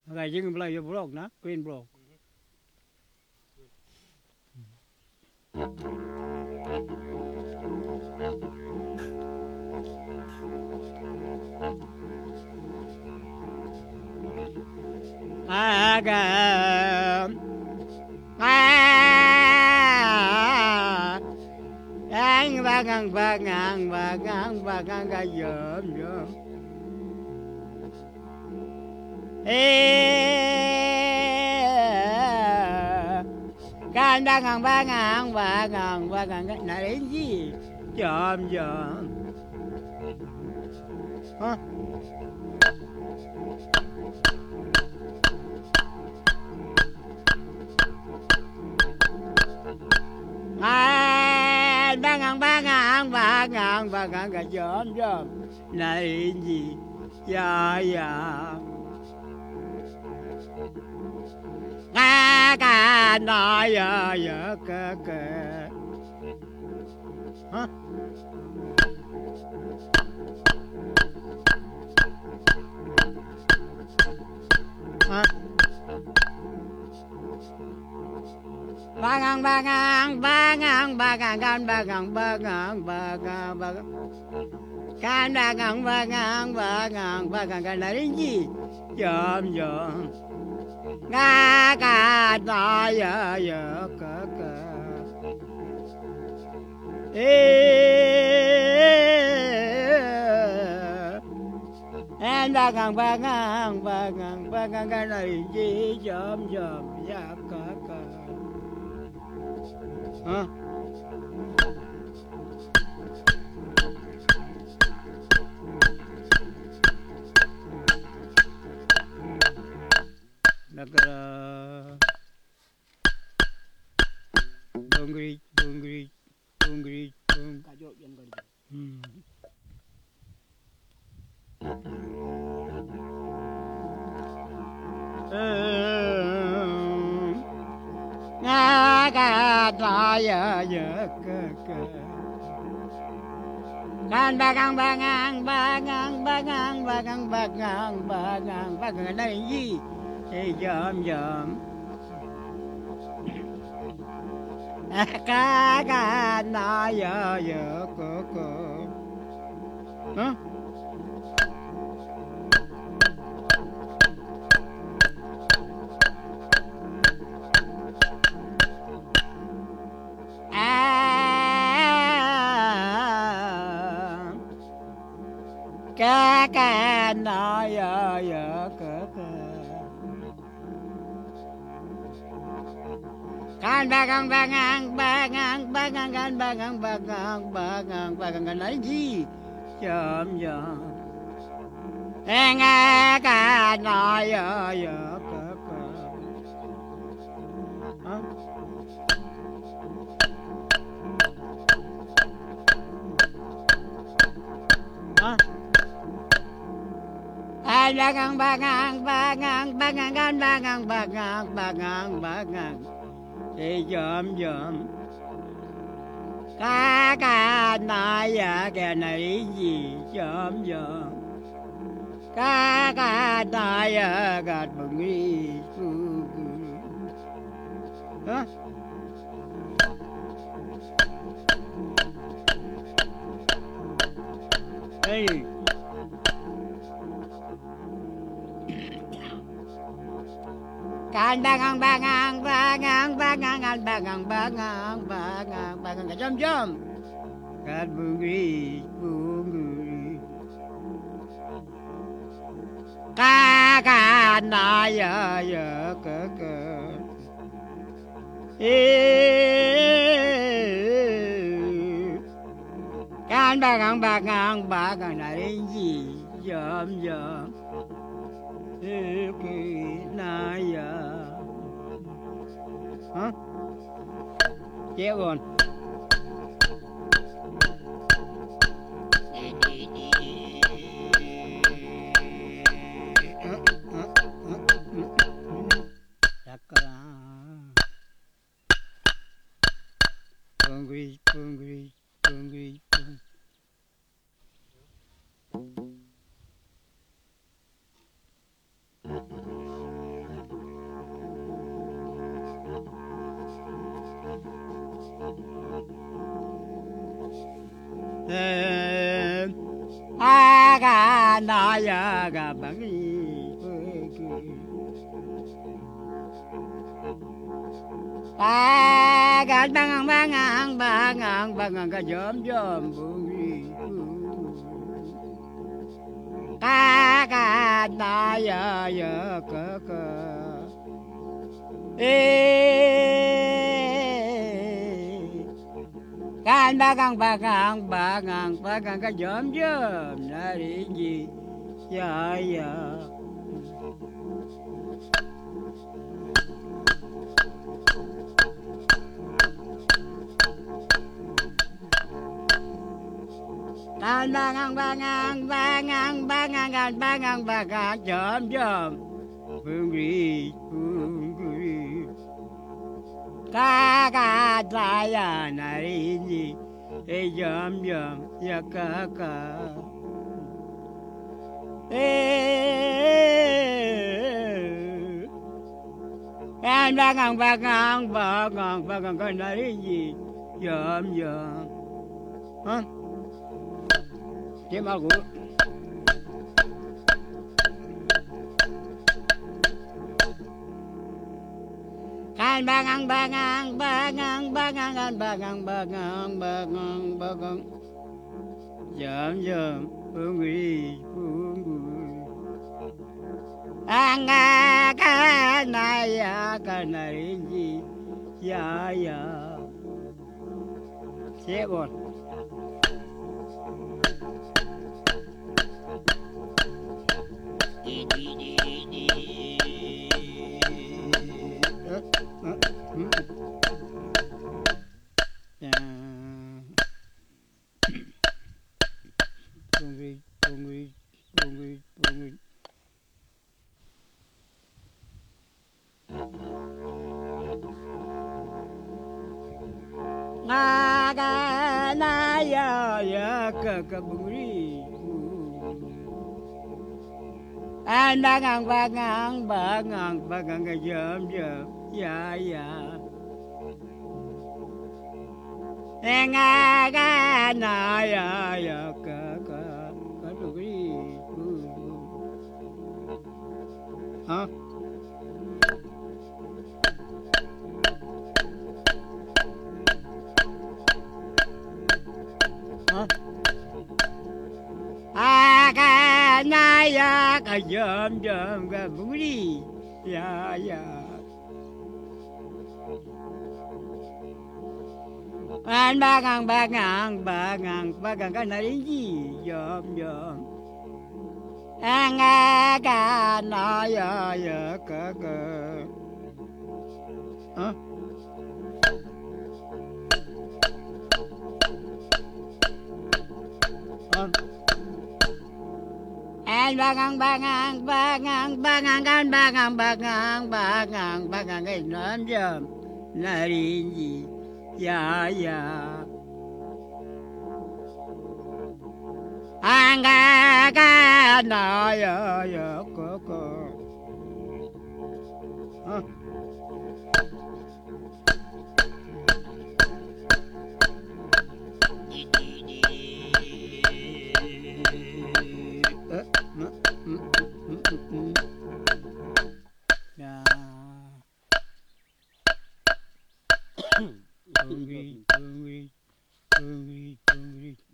Cái gì bây giờ block na, queen block. Agam, anh bagang cái dởm. Kan bagang cái này gì? Dởm. Hả? Bagang cái dởm. Này gì? Dạ. Ca nói dạ cơ. Hả? Hả? Bagang cái này gì? Dởm. Ca nói dạ cơ. Em bagang cái này gì? Dởm dạ cơ. Hả? Nó Bungri. Kajo yang kali. Ngaga ya ke. Kan bagang đây gì? Dởm. Ca nói dạ cơ. Hả? Ca nói dạ cơ. Kan bagang cái này gì? Dởm. Nghe ca nói dạ cơ. Hả? Hả? Ai bagang thì dởm. Ca nói dạ cái này gì? Dởm. Ca nói dạ gạt bừng đi. Hả? Ê. Kan bagang cái dởm. Gạt bừng đi. Ca nói dạ cơ. Kan bagang này gì? Dởm. Na dạ. Hả? Chéo rồi. Bungri. 아가 나야 가방이 아가 방황 가 점점 부리 아가 나야 여거거 바강 가 점점 날이지 야야 방황 점점 붕그리 가가다야 날이니 점점 약가가 방황 가 날이니 점점 제 말고 방황 점점 붕그리 angaka naya kanarinji ya sebon Bungui. Naga naya ya kakaburi. Bangang jam ya. Naga naya ya kakaburi. Hah? Aga naya ka jam ka buri ya an bagang ka narinji jam aga naya ya ka huh? An bagang jam narinji ya angga na ya koko Hungry.